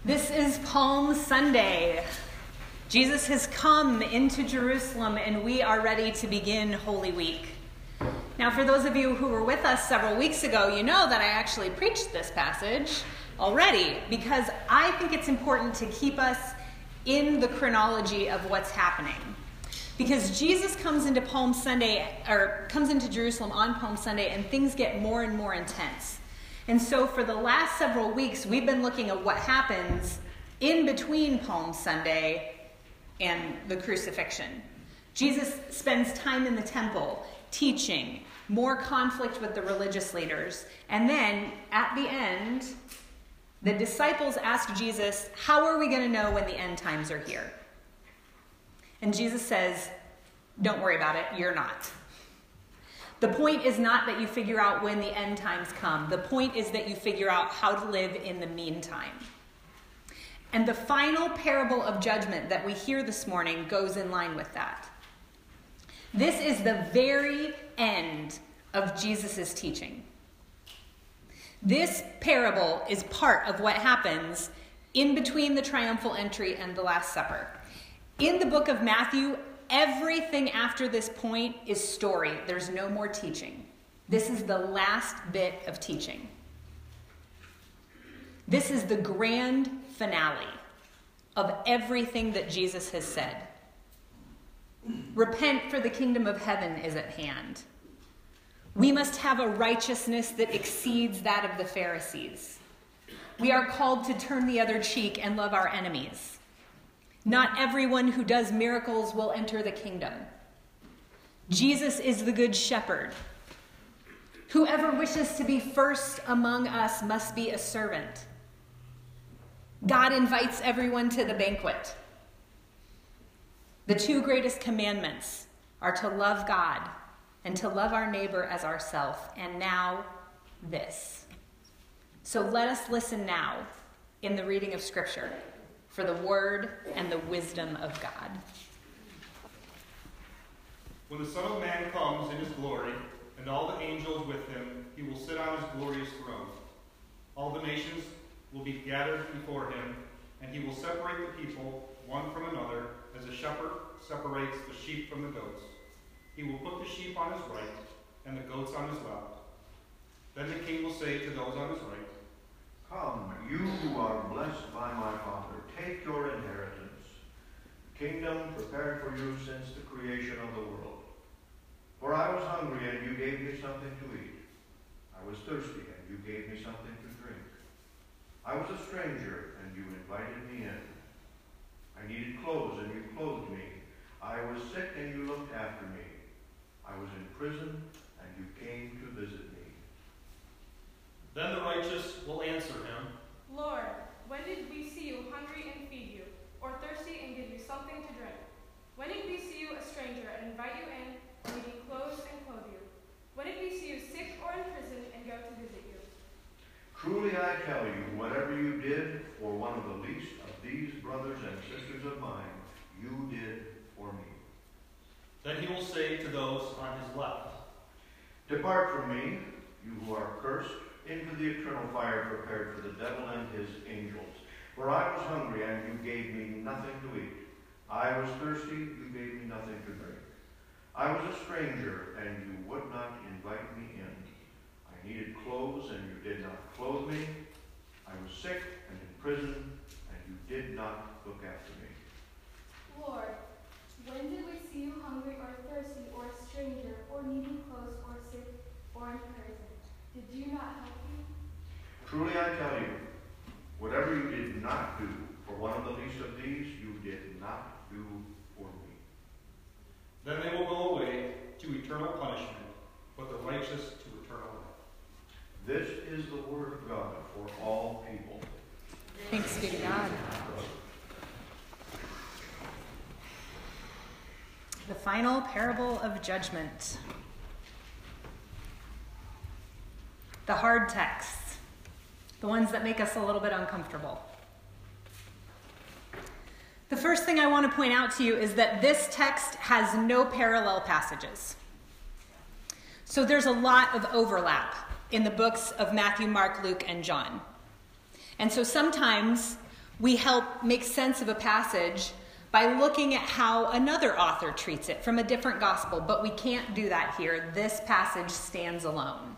This is Palm Sunday. Jesus has come into Jerusalem and we are ready to begin Holy Week. Now, for those of you who were with us several weeks ago, you know that I actually preached this passage already because I think it's important to keep us in the chronology of what's happening. Because Jesus comes into Palm Sunday, or comes into Jerusalem on Palm Sunday, and things get more and more intense. And so for the last several weeks, we've been looking at what happens in between Palm Sunday and the crucifixion. Jesus spends time in the temple, teaching, more conflict with the religious leaders. And then, at the end, the disciples ask Jesus, how are we going to know when the end times are here? And Jesus says, don't worry about it, you're not. The point is not that you figure out when the end times come. The point is that you figure out how to live in the meantime. And the final parable of judgment that we hear this morning goes in line with that. This is the very end of Jesus' teaching. This parable is part of what happens in between the triumphal entry and the Last Supper. In the book of Matthew, everything after this point is story. There's no more teaching. This is the last bit of teaching. This is the grand finale of everything that Jesus has said. Repent, for the kingdom of heaven is at hand. We must have a righteousness that exceeds that of the Pharisees. We are called to turn the other cheek and love our enemies. Not everyone who does miracles will enter the kingdom. Jesus is the good shepherd. Whoever wishes to be first among us must be a servant. God invites everyone to the banquet. The two greatest commandments are to love God and to love our neighbor as ourselves. And now, this. So let us listen now in the reading of Scripture for the word and the wisdom of God. When the Son of Man comes in his glory, and all the angels with him, he will sit on his glorious throne. All the nations will be gathered before him, and he will separate the people one from another, as a shepherd separates the sheep from the goats. He will put the sheep on his right, and the goats on his left. Then the king will say to those on his right, "Come, you who are blessed by my Father, take your inheritance, the kingdom prepared for you since the creation of the world. For I was hungry, and you gave me something to eat. I was thirsty, and you gave me something to drink. I was a stranger, and you invited me in. I needed clothes, and you clothed me. I was sick, and you looked after me. I was in prison, and you came to visit me." Then the righteous will answer him, "Lord, when did we see you hungry and feed you, or thirsty and give you something to drink? When did we see you a stranger and invite you in, or needing clothes and clothe you? When did we see you sick or in prison and go to visit you?" Truly I tell you, whatever you did for one of the least of these brothers and sisters of mine, you did for me. Then he will say to those on his left, "Depart from me, you who are cursed, into the eternal fire prepared for the devil and his angels. For I was hungry, and you gave me nothing to eat. I was thirsty, you gave me nothing to drink. I was a stranger, and you would not invite me in. I needed clothes, and you did not clothe me. I was sick and in prison, and you did not look after me." Lord, when did we see you hungry or thirsty or a stranger or needing clothes or sick or in prison? Did you not help you? Truly I tell you, whatever you did not do for one of the least of these, you did not do for me. Then they will go away to eternal punishment, but the righteous to eternal life. This is the word of God for all people. Thanks be to God. The final parable of judgment. The hard texts, the ones that make us a little bit uncomfortable. The first thing I want to point out to you is that this text has no parallel passages. So there's a lot of overlap in the books of Matthew, Mark, Luke, and John. And so sometimes We help make sense of a passage by looking at how another author treats it from a different gospel, but we can't do that here. This passage stands alone.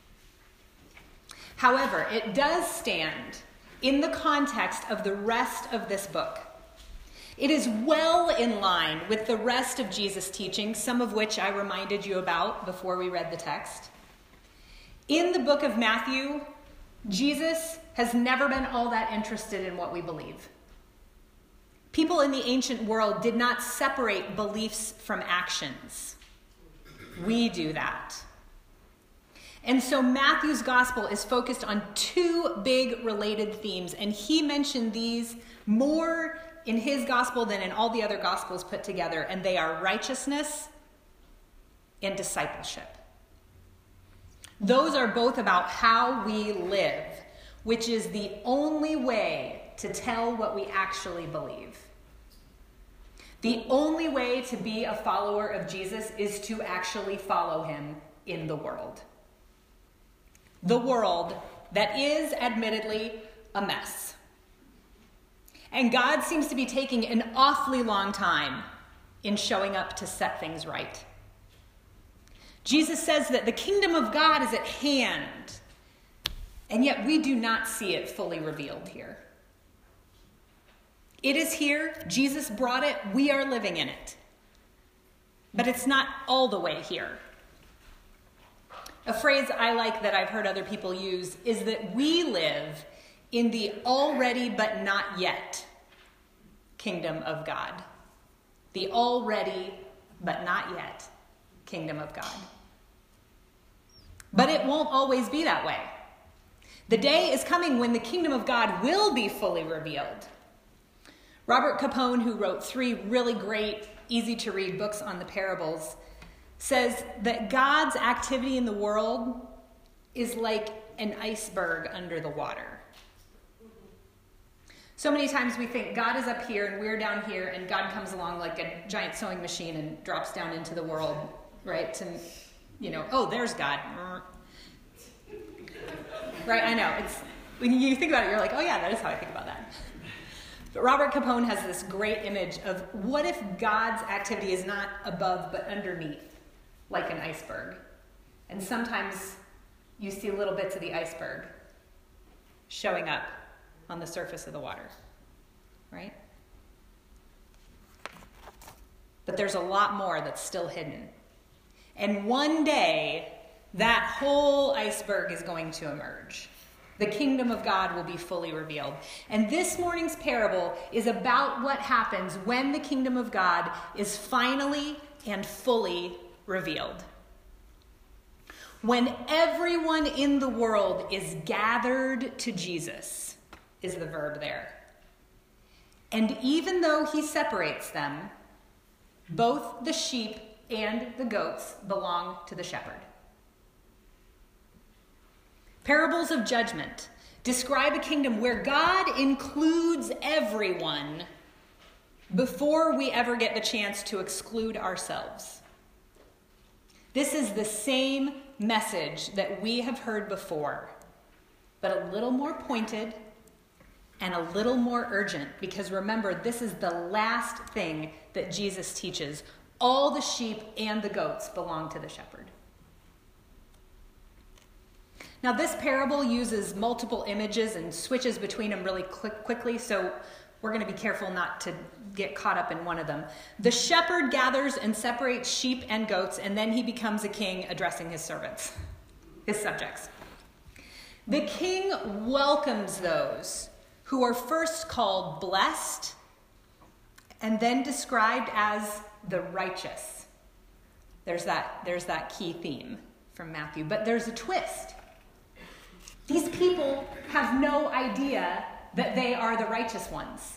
However, it does stand in the context of the rest of this book. It is well in line with the rest of Jesus' teaching, some of which I reminded you about before we read the text. In the book of Matthew, Jesus has never been all that interested in what we believe. People in the ancient world did not separate beliefs from actions. We do that. And so Matthew's gospel is focused on two big related themes, and he mentioned these more in his gospel than in all the other gospels put together, and they are righteousness and discipleship. Those are both about how we live, which is the only way to tell what we actually believe. The only way to be a follower of Jesus is to actually follow him in the world. The world that is admittedly a mess. And God seems to be taking an awfully long time in showing up to set things right. Jesus says that the kingdom of God is at hand, and yet we do not see it fully revealed here. It is here. Jesus brought it. We are living in it. But it's not all the way here. A phrase I like that I've heard other people use is that we live in the already but not yet kingdom of God. The already but not yet kingdom of God. But it won't always be that way. The day is coming when the kingdom of God will be fully revealed. Robert Capone, who wrote 3 really great, easy-to-read books on the parables, says that God's activity in the world is like an iceberg under the water. So many times we think God is up here and we're down here, and God comes along like a giant sewing machine and drops down into the world, right? And, oh, there's God. Right, I know. When you think about it, you're like, oh yeah, that is how I think about that. But Robert Capone has this great image of what if God's activity is not above but underneath, like an iceberg. And sometimes you see little bits of the iceberg showing up on the surface of the water, right? But there's a lot more that's still hidden. And one day, that whole iceberg is going to emerge. The kingdom of God will be fully revealed. And this morning's parable is about what happens when the kingdom of God is finally and fully revealed. When everyone in the world is gathered to Jesus, is the verb there. And even though he separates them, both the sheep and the goats belong to the shepherd. Parables of judgment describe a kingdom where God includes everyone before we ever get the chance to exclude ourselves. This is the same message that we have heard before, but a little more pointed and a little more urgent, because remember, this is the last thing that Jesus teaches. All the sheep and the goats belong to the shepherd. Now, this parable uses multiple images and switches between them really quickly, so we're going to be careful not to get caught up in one of them. The shepherd gathers and separates sheep and goats, and then he becomes a king addressing his servants, his subjects. The king welcomes those who are first called blessed and then described as the righteous. There's that key theme from Matthew, but there's a twist. These people have no idea that they are the righteous ones.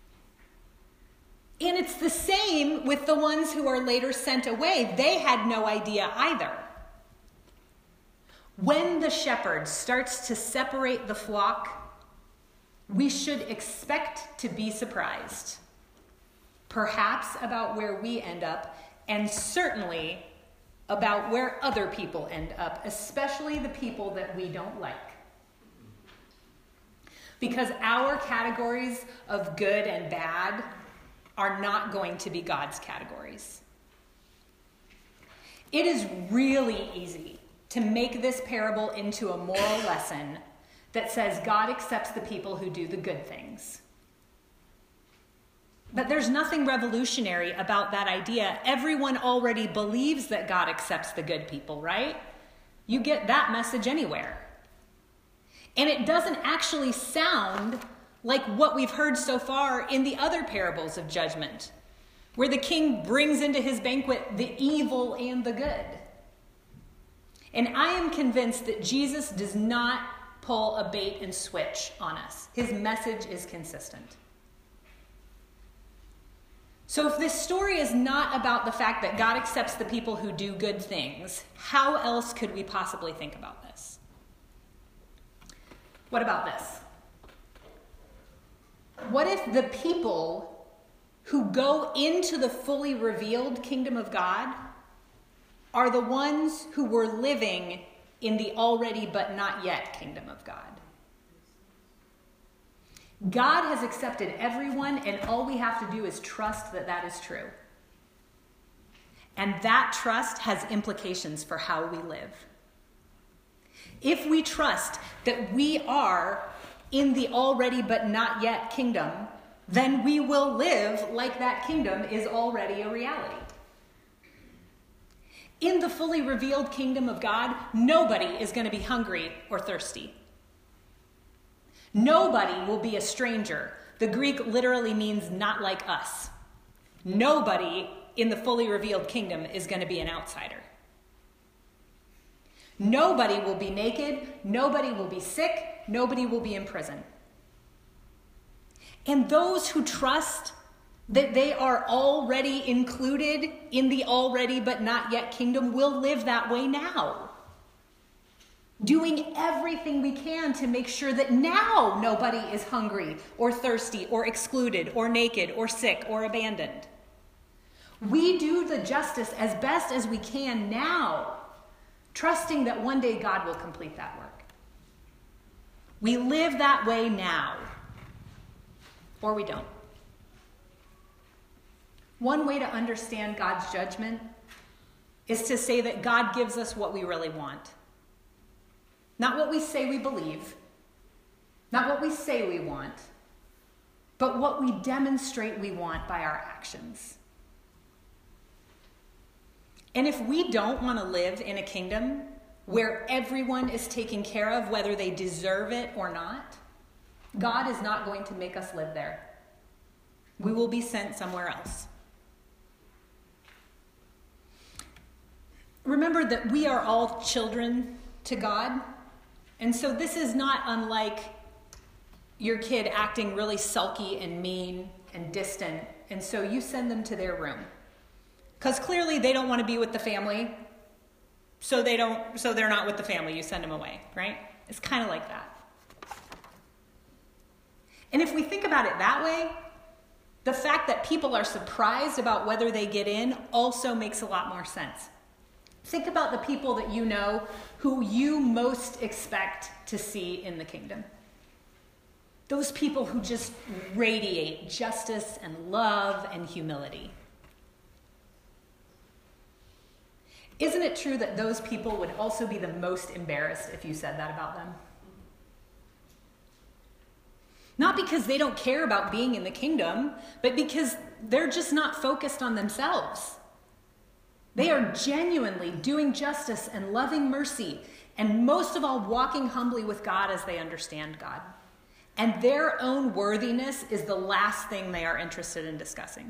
And it's the same with the ones who are later sent away. They had no idea either. When the shepherd starts to separate the flock, we should expect to be surprised. Perhaps about where we end up, and certainly about where other people end up, especially the people that we don't like. Because our categories of good and bad are not going to be God's categories. It is really easy to make this parable into a moral lesson that says God accepts the people who do the good things. But there's nothing revolutionary about that idea. Everyone already believes that God accepts the good people, right? You get that message anywhere. And it doesn't actually sound like what we've heard so far in the other parables of judgment, where the king brings into his banquet the evil and the good. And I am convinced that Jesus does not pull a bait and switch on us. His message is consistent. So if this story is not about the fact that God accepts the people who do good things, how else could we possibly think about this? What about this? What if the people who go into the fully revealed kingdom of God are the ones who were living in the already but not yet kingdom of God? God has accepted everyone, and all we have to do is trust that that is true. And that trust has implications for how we live. If we trust that we are in the already but not yet kingdom, then we will live like that kingdom is already a reality. In the fully revealed kingdom of God, nobody is going to be hungry or thirsty. Nobody will be a stranger. The Greek literally means not like us. Nobody in the fully revealed kingdom is going to be an outsider. Nobody will be naked. Nobody will be sick. Nobody will be in prison. And those who trust that they are already included in the already but not yet kingdom will live that way now. Doing everything we can to make sure that now nobody is hungry or thirsty or excluded or naked or sick or abandoned. We do the justice as best as we can now, trusting that one day God will complete that work. We live that way now, or we don't. One way to understand God's judgment is to say that God gives us what we really want. Not what we say we believe, not what we say we want, but what we demonstrate we want by our actions. And if we don't want to live in a kingdom where everyone is taken care of, whether they deserve it or not, God is not going to make us live there. We will be sent somewhere else. Remember that we are all children to God. And so this is not unlike your kid acting really sulky and mean and distant. And so you send them to their room. Because clearly they don't want to be with the family. So they're not with the family. You send them away, right? It's kind of like that. And if we think about it that way, the fact that people are surprised about whether they get in also makes a lot more sense. Think about the people that you know who you most expect to see in the kingdom. Those people who just radiate justice and love and humility. Isn't it true that those people would also be the most embarrassed if you said that about them? Not because they don't care about being in the kingdom, but because they're just not focused on themselves. They are genuinely doing justice and loving mercy, and most of all, walking humbly with God as they understand God. And their own worthiness is the last thing they are interested in discussing.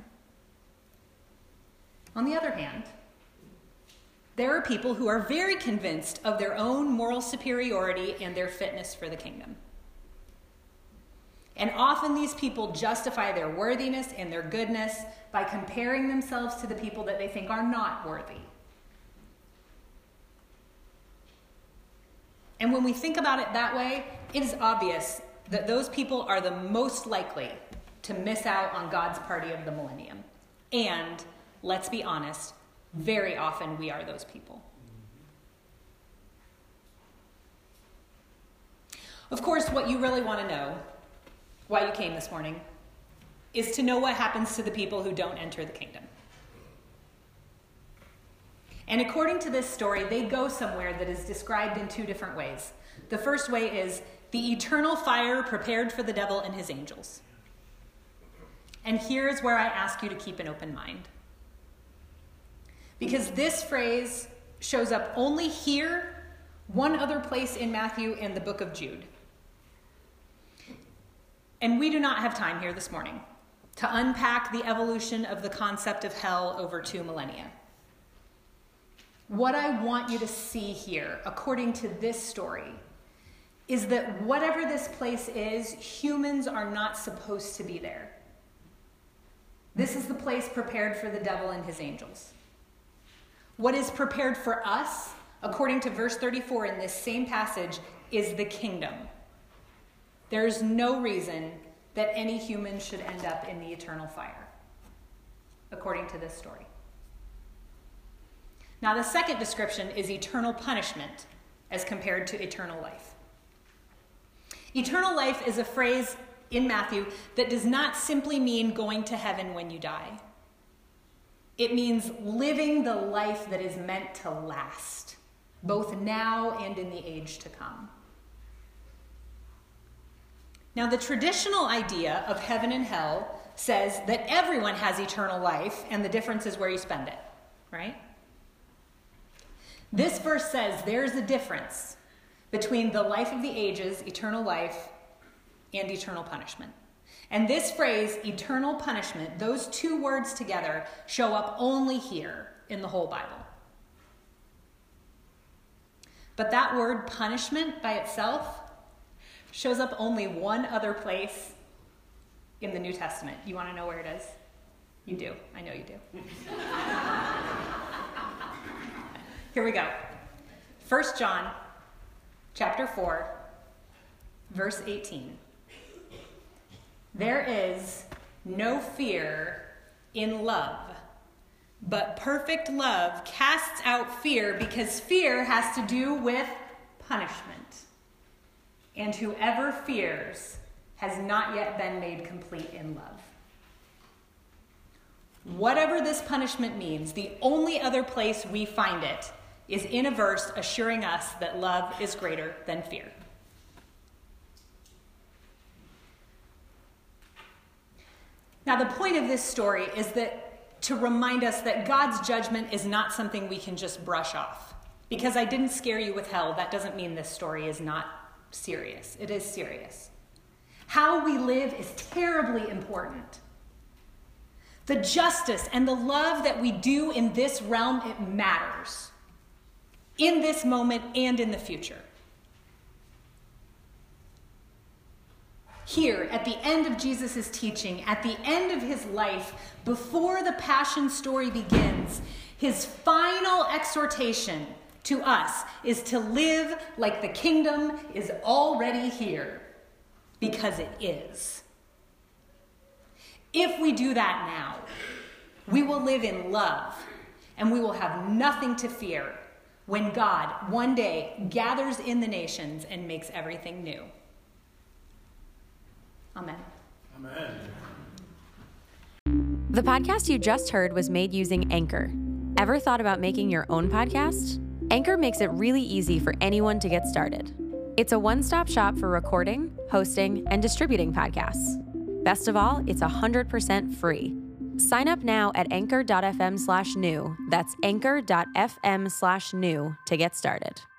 On the other hand, there are people who are very convinced of their own moral superiority and their fitness for the kingdom. And often these people justify their worthiness and their goodness by comparing themselves to the people that they think are not worthy. And when we think about it that way, it is obvious that those people are the most likely to miss out on God's party of the millennium. And, let's be honest, very often we are those people. Of course, what you really want to know why you came this morning, is to know what happens to the people who don't enter the kingdom. And according to this story, they go somewhere that is described in two different ways. The first way is the eternal fire prepared for the devil and his angels. And here's where I ask you to keep an open mind. Because this phrase shows up only here, one other place in Matthew, and the book of Jude. And we do not have time here this morning to unpack the evolution of the concept of hell over 2 millennia. What I want you to see here, according to this story, is that whatever this place is, humans are not supposed to be there. This is the place prepared for the devil and his angels. What is prepared for us, according to verse 34 in this same passage, is the kingdom. There is no reason that any human should end up in the eternal fire, according to this story. Now, the second description is eternal punishment as compared to eternal life. Eternal life is a phrase in Matthew that does not simply mean going to heaven when you die. It means living the life that is meant to last, both now and in the age to come. Now, the traditional idea of heaven and hell says that everyone has eternal life, and the difference is where you spend it, right? This verse says there's a difference between the life of the ages, eternal life, and eternal punishment. And this phrase, eternal punishment, those two words together show up only here in the whole Bible. But that word punishment by itself shows up only one other place in the New Testament. You want to know where it is? You do. I know you do. Here we go. 1 John chapter 4, verse 18. There is no fear in love, but perfect love casts out fear, because fear has to do with punishment. And whoever fears has not yet been made complete in love. Whatever this punishment means, the only other place we find it is in a verse assuring us that love is greater than fear. Now, the point of this story is that to remind us that God's judgment is not something we can just brush off. Because I didn't scare you with hell, that doesn't mean this story is not serious. It is serious. How we live is terribly important. The justice and the love that we do in this realm, it matters. In this moment and in the future. Here, at the end of Jesus' teaching, at the end of his life, before the Passion story begins, his final exhortation to us is to live like the kingdom is already here, because it is. If we do that now, we will live in love, and we will have nothing to fear when God one day gathers in the nations and makes everything new. Amen. Amen. The podcast you just heard was made using Anchor. Ever thought about making your own podcast? Anchor makes it really easy for anyone to get started. It's a one-stop shop for recording, hosting, and distributing podcasts. Best of all, it's 100% free. Sign up now at anchor.fm/new. That's anchor.fm/new to get started.